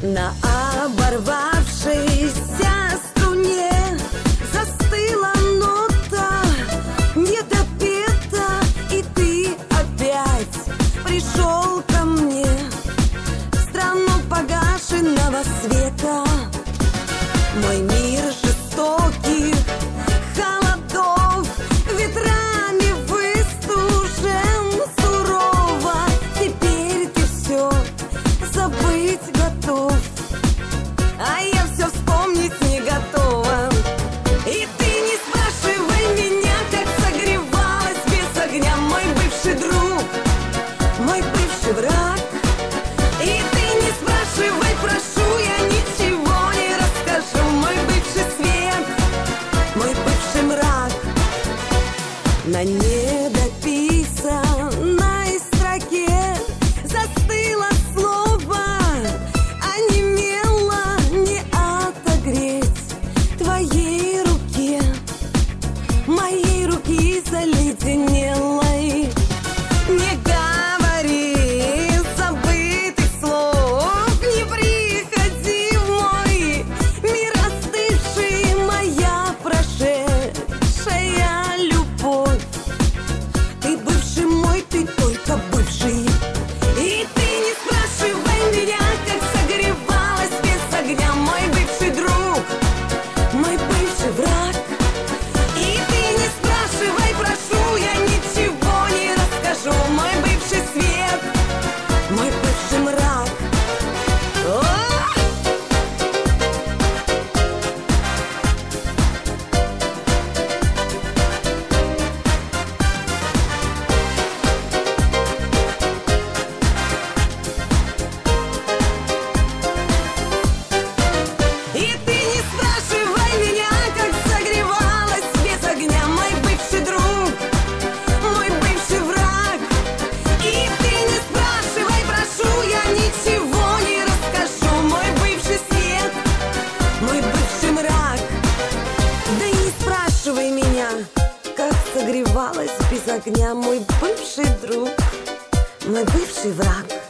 На оборвавшейся струне застыла нота, не допета, и ты опять пришел ко мне в страну погашенного света. Мой мир жестоких холодов ветрами выстужен сурово. Теперь ты все забыть готов, а я все вспомнить не готова. И ты не спрашивай меня, как согревалась без огня мой бывший друг, мой бывший враг. И ты не спрашивай, прошу, я ничего не расскажу. Мой бывший свет, мой бывший мрак. На недописанной строке застыло слово, онемело не отогреть твоей руке, моей руки заледенелой. Не говори забытых слов, не приходи в мой мир остывший, моя прошедшая любовь. Ты бывший мой, ты только бывший. И ты не спрашивай меня, как согревалась без огня мой бывший друг, мой бывший враг. И ты не спрашивай, прошу, я ничего не расскажу. Мой бывший свет, мой бывший мрак. О! И ты не спрашивай меня, как согревалась без огня мой бывший друг, мой бывший враг. И ты не спрашивай, прошу, я ничего не расскажу. Мой бывший свет, мой бывший мрак. Да и не спрашивай меня, как согревалась без огня мой бывший друг, мой бывший враг.